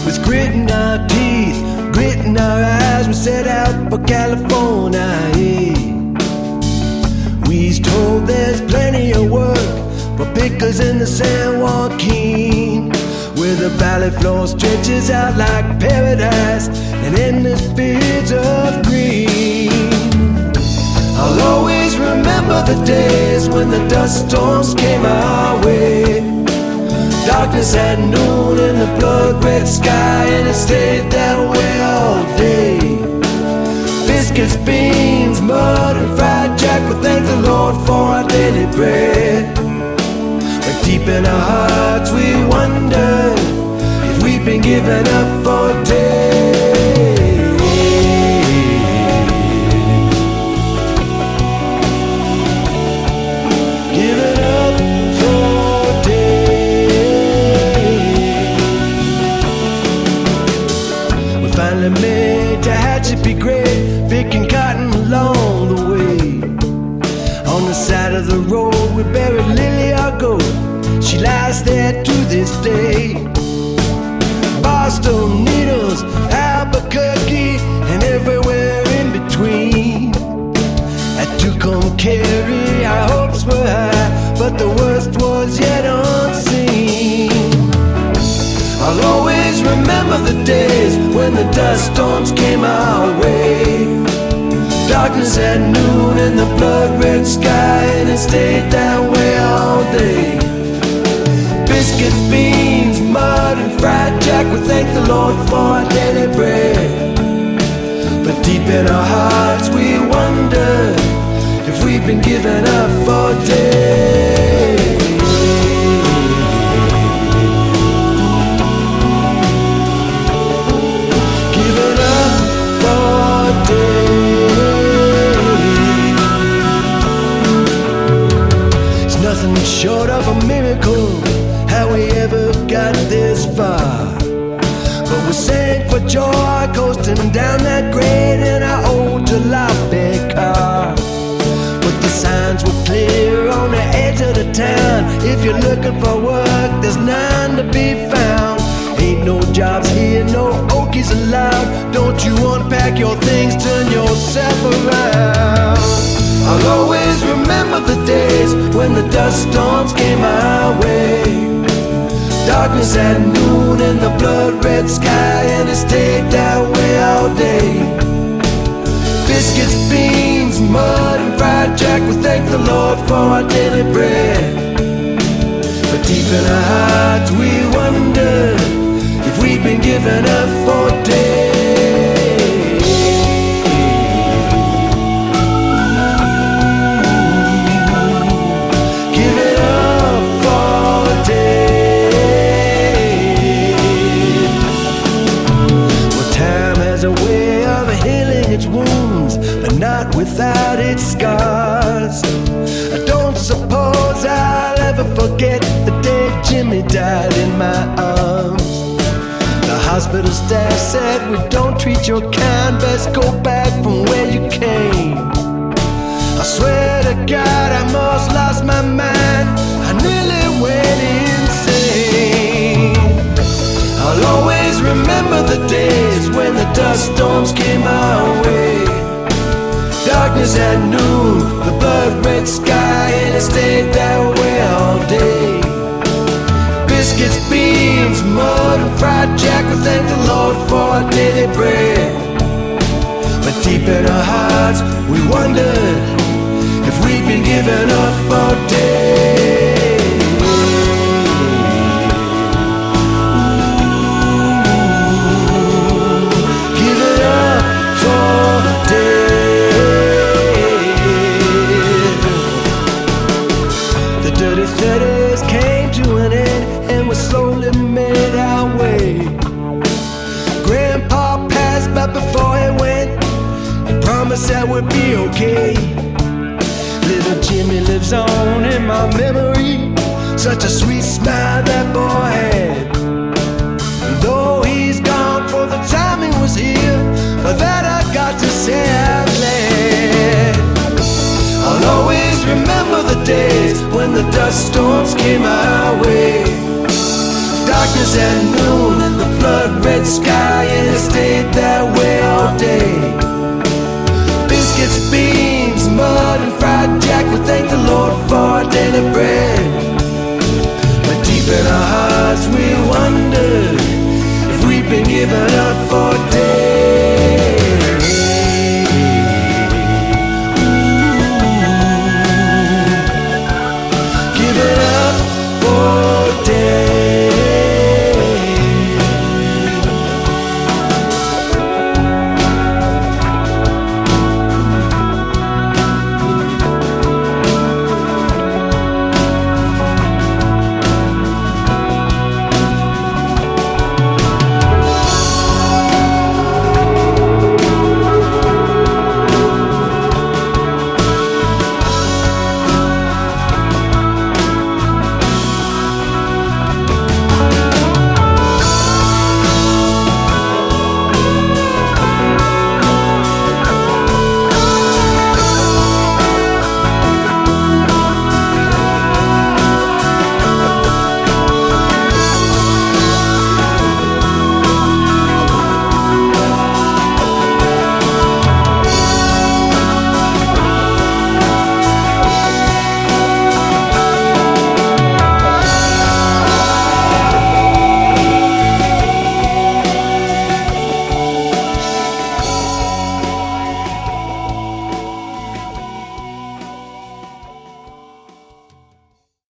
With grit in our teeth, grit in our eyes, we set out for California. We's told there's plenty of work for pickers in the San Joaquin, where the valley floor stretches out like paradise and endless fields of green. I'll always remember the days when the dust storms came our way. Darkness at noon in the blood-red sky, and it stayed that way all day. Biscuits, beans, mud, and fried jack, we thank the Lord for our daily bread. But deep in our hearts we wonder if we've been given up for dead. Given up for dead. We finally made Tehachapi great, picking cotton along the way. On the side of the road we buried Lily, our goat. She lies there to this day. Boston, Needles, Albuquerque, and everywhere in between. At Tucumcari our hopes were high, but the worst was yet unseen. I'll always remember the days when the dust storms came our way. Darkness at noon in the blood-red sky, and it stayed that way all day. Biscuits, beans, mud, and fried jack, we thank the Lord for our daily bread. But deep in our hearts we wonder if we've been given up for dead. Given up for dead. It's nothing short of a miracle how we ever got this far. But we sang for joy coasting down that grade in our old jalopy car. But the signs were clear on the edge of the town. If you're looking for work, there's none to be found. Ain't no jobs here, no Okies allowed. Don't you unpack your things, turn yourself around. I'll always remember the days when the dust storms came our way. Darkness at noon in the blood-red sky, and it stayed that way all day. Biscuits, beans, mud, and fried jack, we thank the Lord for our daily bread. But deep in our hearts we wonder if we've been given up for dead. Not without its scars. I don't suppose I'll ever forget the day Jimmy died in my arms. The hospital staff said, we don't treat your kind, best go back from where you came. I swear to God I most lost my mind, I nearly went insane. I'll always remember the days when the dust storms came our way. Darkness at noon, the blood-red sky, and it stayed that way all day. Biscuits, beans, mud, and fried jack, we thank the Lord for our daily bread. But deep in our hearts we wondered if we'd been given up for dead. Given up for dead. Came to an end and we slowly made our way. Grandpa passed, but before he went, he promised that we'd be okay. Little Jimmy lives on in my memory, such a sweet smile that boy had. And though he's gone, for the time he was here, for that I got to say I'm glad. I'll always remember the days when the dust storms came our way. Darkness at noon and the blood-red sky and it stayed that way all day. Biscuits, beans, mud and fried jack, we thank the Lord for our daily bread. But deep in our hearts we wondered if we'd been given up for dead.